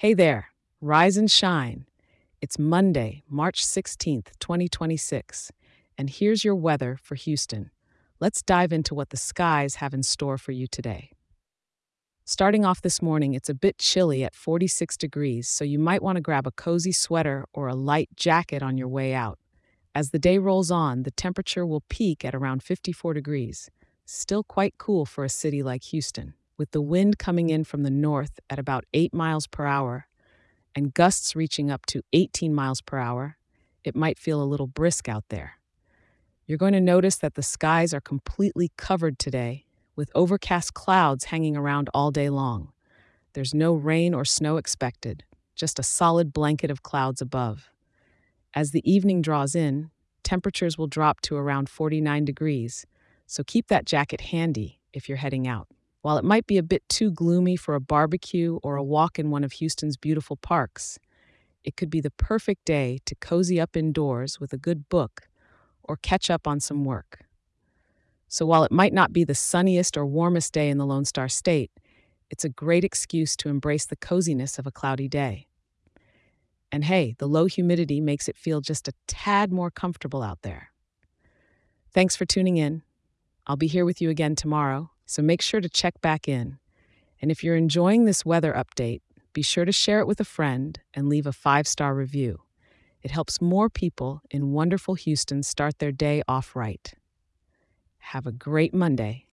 Hey there, rise and shine. It's Monday, March 16th, 2026, and here's your weather for Houston. Let's dive into what the skies have in store for you today. Starting off this morning, it's a bit chilly at 46 degrees, so you might want to grab a cozy sweater or a light jacket on your way out. As the day rolls on, the temperature will peak at around 54 degrees, still quite cool for a city like Houston. With the wind coming in from the north at about 8 miles per hour, and gusts reaching up to 18 miles per hour, it might feel a little brisk out there. You're going to notice that the skies are completely covered today, with overcast clouds hanging around all day long. There's no rain or snow expected, just a solid blanket of clouds above. As the evening draws in, temperatures will drop to around 49 degrees, so keep that jacket handy if you're heading out. While it might be a bit too gloomy for a barbecue or a walk in one of Houston's beautiful parks, it could be the perfect day to cozy up indoors with a good book or catch up on some work. So while it might not be the sunniest or warmest day in the Lone Star State, it's a great excuse to embrace the coziness of a cloudy day. And hey, the low humidity makes it feel just a tad more comfortable out there. Thanks for tuning in. I'll be here with you again tomorrow, so make sure to check back in. And if you're enjoying this weather update, be sure to share it with a friend and leave a 5-star review. It helps more people in wonderful Houston start their day off right. Have a great Monday.